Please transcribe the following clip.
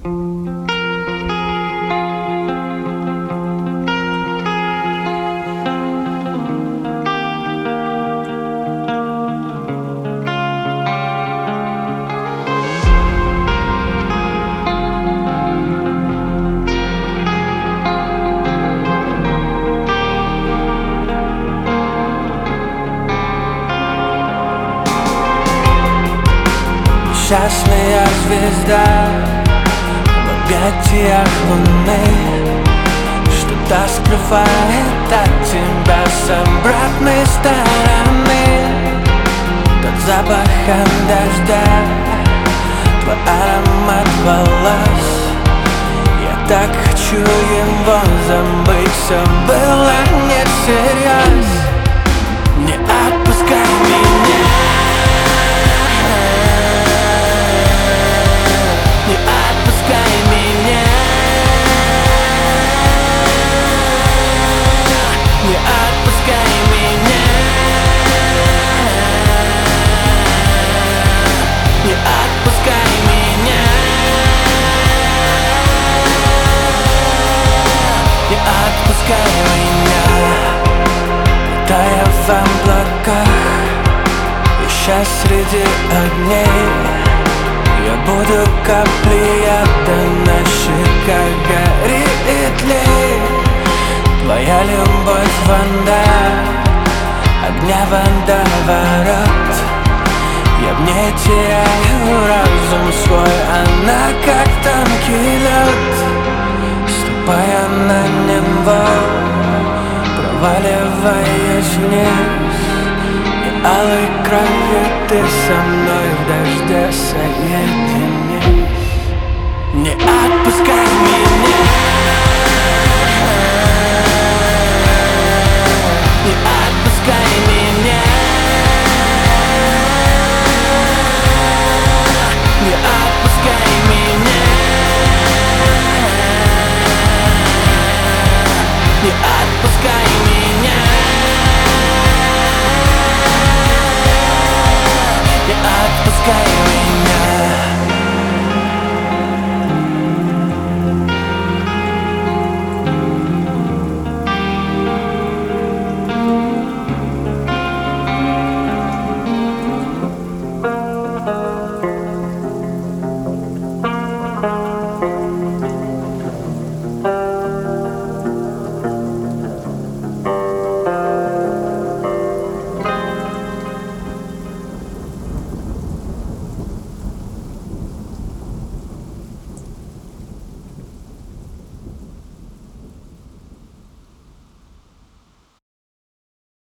Несчастная звезда в объятиях луны, что-то скрывает от тебя с обратной стороны. Тот запах от дождя, твой аромат волос, я так хочу его забыть, все было не всерьез. Не отпускай меня, не отпускай меня, не отпускай меня, не отпускай меня, не отпускай меня. Тая в облаках, ища среди огней, я буду каплей яда, на щеках горит тлей. Твоя любовь вода, огня водоворот, я в ней теряю разум свой, она как тонкий лед. Ступая на него, проваливаясь вниз, и алой кровью ты со мной в дожде соединись. Не отпускай меня, не отпускай меня, не отпускай меня, не отпускай меня, не отпускай меня.